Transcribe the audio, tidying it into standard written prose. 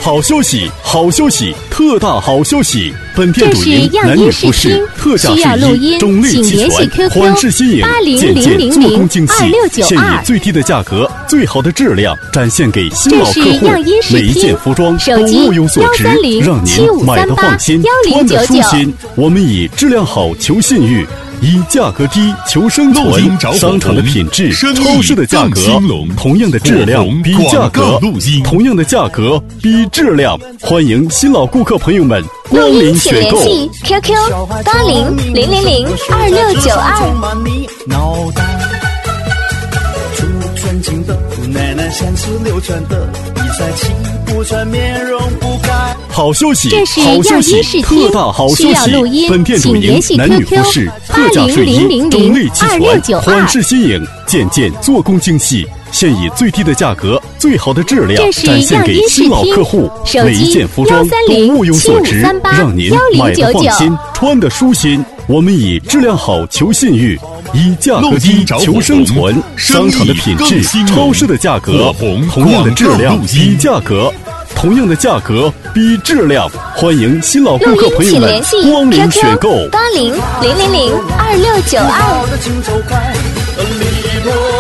好消息，好消息，特大好消息！本店主营男女服饰，特价睡衣，种类齐全，款式新颖，简洁做工精细，现以最低的价格、最好的质量展现给新老客户。每一件服装都物有所值，让您买得放心，穿得舒心。我们以质量好求信誉。以价格低求生存，商场的品质，超市的价格，同样的质量比价格，同样的价格比质量。欢迎新老顾客朋友们光临选购。 QQ 80000692。情的奶奶像是流传的，一再起不穿面容不改。 好消息， 这是好消息，特大好消息！本店主营男女服饰，特价睡衣，种类齐全，款式新颖，件件做工精细。现以最低的价格、最好的质量展现给新老客户。每一件服装都物有所值，让您买得放心，穿得舒心。我们以质量好求信誉，以价格低求生存。商场的品质，超市的价格，同样的质量比价格，同样的价格比质量。欢迎新老顾客朋友们光临选购。 80000692。